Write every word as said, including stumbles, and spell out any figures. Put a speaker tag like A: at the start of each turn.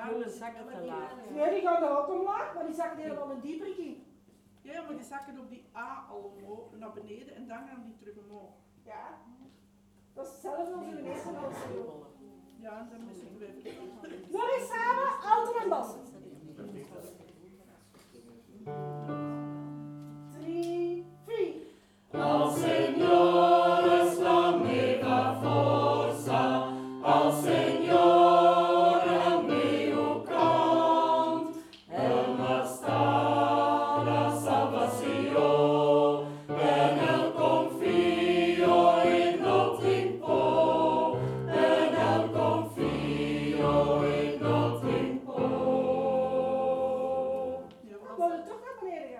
A: Hele zakken te laag.
B: Nee, die gaan er ook omlaag, maar die zakken helemaal een dieper.
C: Ja, maar die zakken op die A al omhoog, naar beneden en dan gaan die terug omhoog.
B: Ja. Dat is hetzelfde als uw eerste als zo.
C: Ja, en dan mis ik weer.
B: Ja,